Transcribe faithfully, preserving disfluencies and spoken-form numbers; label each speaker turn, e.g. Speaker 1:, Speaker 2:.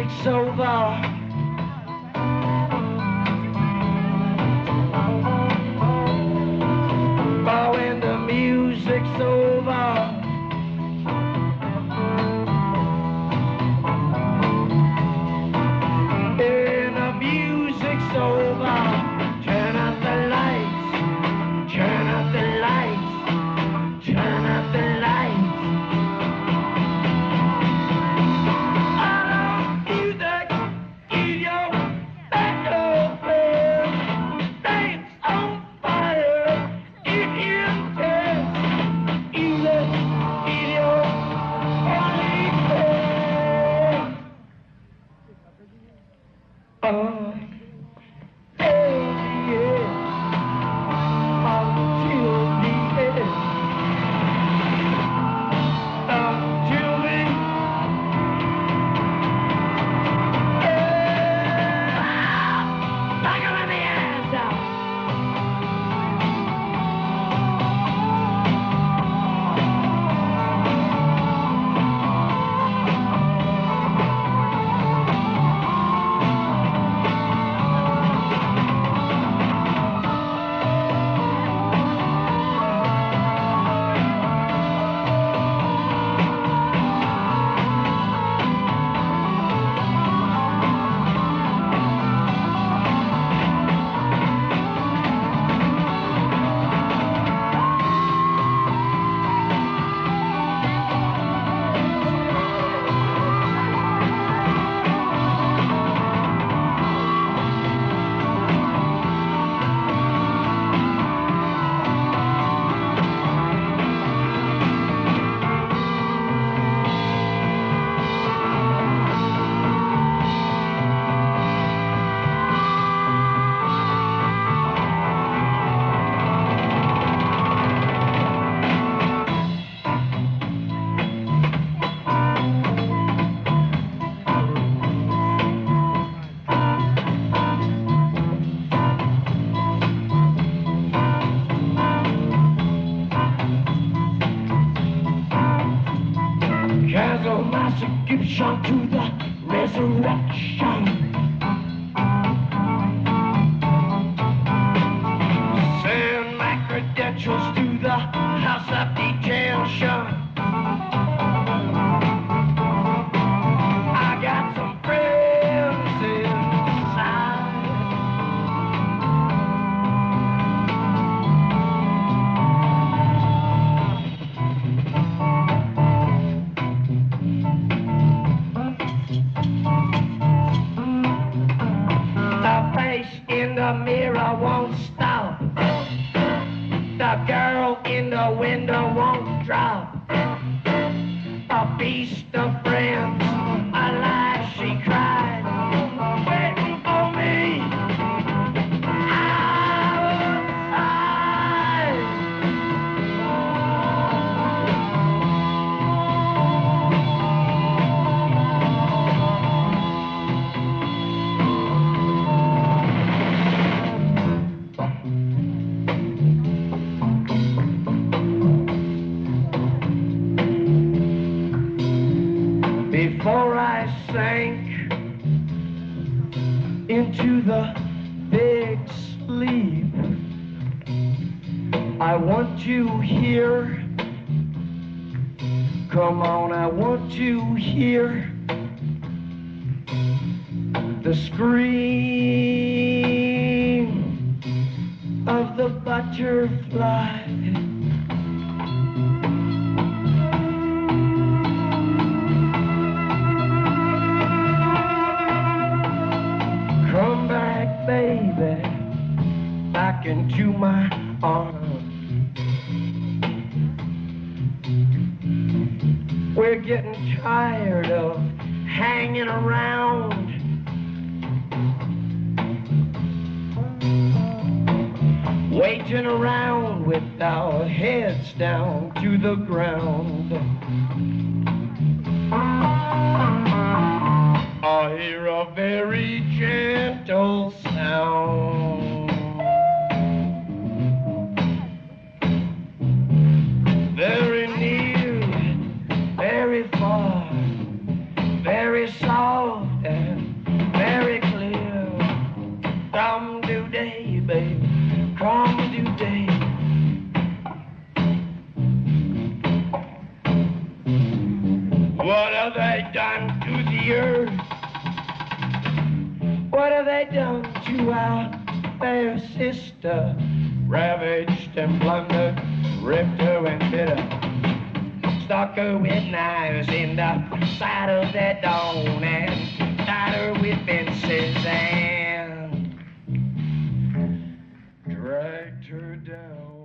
Speaker 1: music's over. But when the music's over, when the music's over, turn out the lights, turn out the lights, turn out the lights. Oh, yeah, yeah, until the end, until the end, knock him in the ass out. Execution to the resurrection. Send my credentials to the house of detention. I got some friends inside. In the mirror won't stop. The girl in the window won't drop. A beast of friends, alive she cried, waiting for me outside. Before I sank into the big sleep, I want you here. Come on, I want you here. The scream of the butterfly. Come back, baby, back into my arms. We're getting tired of hanging around. Waiting around with our heads down to the ground. I hear a very gentle sound, very near, very far, very soft. What have they done to the earth? What have they done to our fair sister? Ravaged and plundered, ripped her and bit her. Stuck her with knives in the side of their dome and tied her with fences and dragged her down.